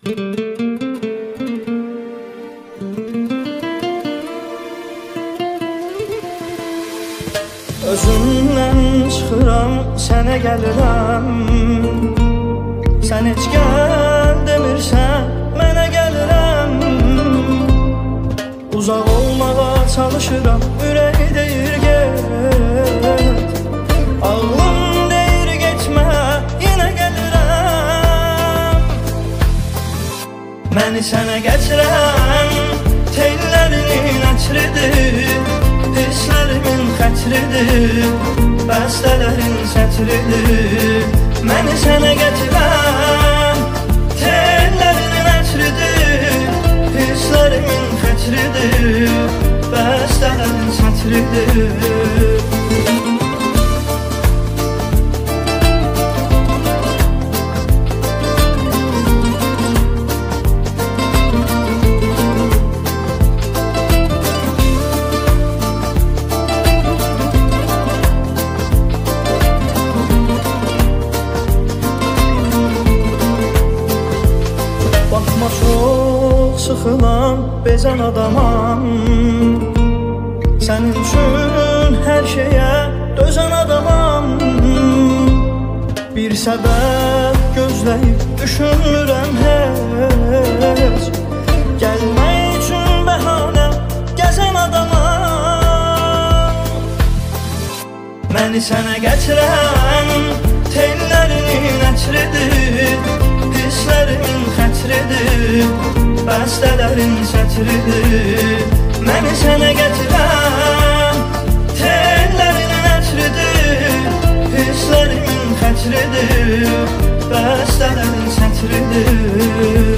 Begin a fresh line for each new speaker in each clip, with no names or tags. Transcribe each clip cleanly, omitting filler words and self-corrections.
Özümdən çıxıram, sənə gəlirəm. Sən heç gəl demirsən, mənə gəlirəm. Uzaq olmağa çalışıram, ürək deyir get. Ağlım deyir getmə, yenə gəlirəm. Məni sənə gətirəm, tellərinin ətridir. Hisslərimin xətridir, bəstələrin sətridir. Məni sənə gətirəm, tellərinin ətridir. Hisslərimin xətridir, bəstələrin sətridir. Çox sıxılan, bezən adamam. Sənin üçün hər şeyə dözən adamam. Bir səbəb gözləyib düşünmürəm heç. Gəlmək üçün bəhanə gəzən adamam. Məni sənə gətirəm, tellərinin ətridir. Hisslərimin xətridir, bəstələrin sətridir. Məni sənə gətirəm, tellərinin ətridir. Hisslərimin xətridir, bəstələrin sətridir.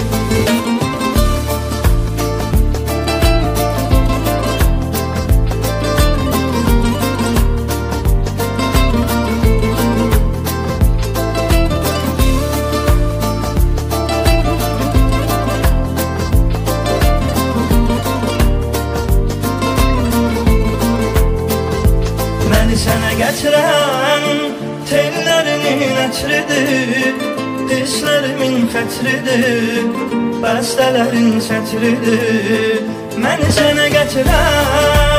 Sənə gətirəm, tellərinin ətridir. Hisslərimin xətridir, bəstələrin sətridir. Məni sənə gətirəm,